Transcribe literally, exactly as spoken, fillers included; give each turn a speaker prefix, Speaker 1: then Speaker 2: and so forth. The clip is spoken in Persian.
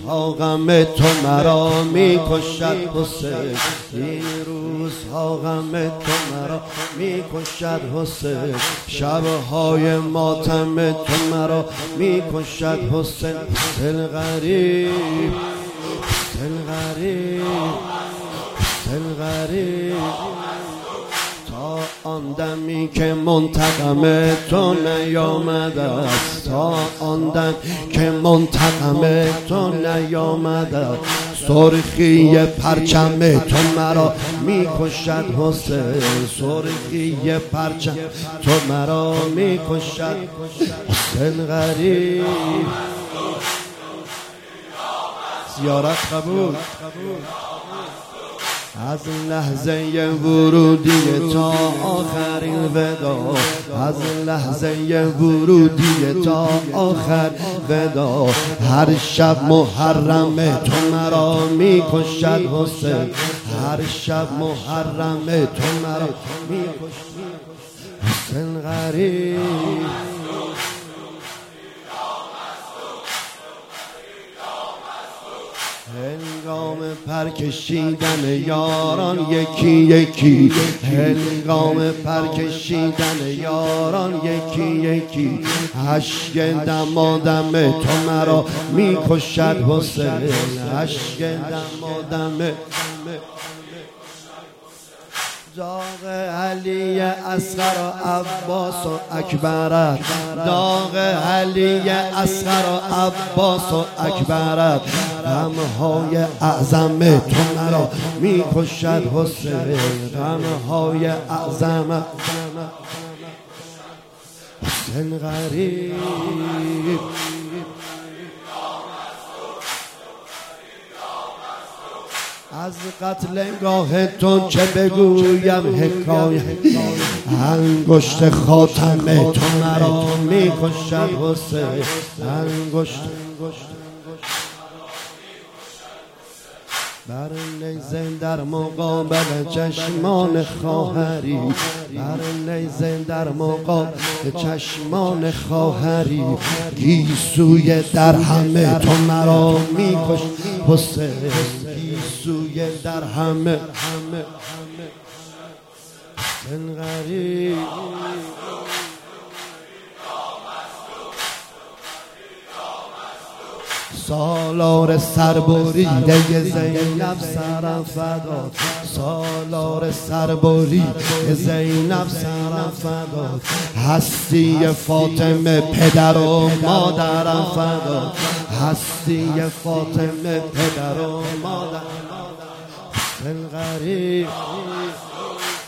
Speaker 1: روزها غم تو مرا میکشد حسین، این روزها غم تو مرا میکشد حسین، شبهای ماتم تو مرا میکشد حسین. دل غریب دل غریب دل غریب تا آن دمی که منتقم تو نیامده است، تا آن دم که منتقم تو نیامده است، سرخی پرچم تو مرا میکشد حسین، سرخی پرچم تو مرا میکشد حسین. غریب زیارت قبول از لحظه ورودی تا آخرین ودا، از لحظه ورودی تا آخر ودا، هر شب محرم تو مرا میکشد حسین، هر شب محرم تو مرا میکشد حسین. غریب هنگام پرکشیدن یاران یکی یکی، هنگام پرکشیدن یاران یکی یکی، اشک دمادم تو مرا میکشد حسین، اشک دمادم داغ علی اصغر و عباس و اکبرت، داغ علی اصغر و عباس و اکبرت، غمهای اعظم تو مرا میکشد حسین، غمهای اعظم حسین. غریب از قتلگاه تو چه بگویم حکایت، انگشت خاتم تو مرا میکشد حسین، انگشت بر نیزه در مقابل چشمان خواهری، بر نیزه در مقابل چشمان خواهری، گیسوی در همه تو مرا میکش حسین، گیسوی در همه حسین. غریب سالار سربریده زینب سرم فداد، سالار سربریده زینب سرم فداد، هستی فاطمه پدر و مادرم فداد، هستی فاطمه پدر و مادر حسین. غریب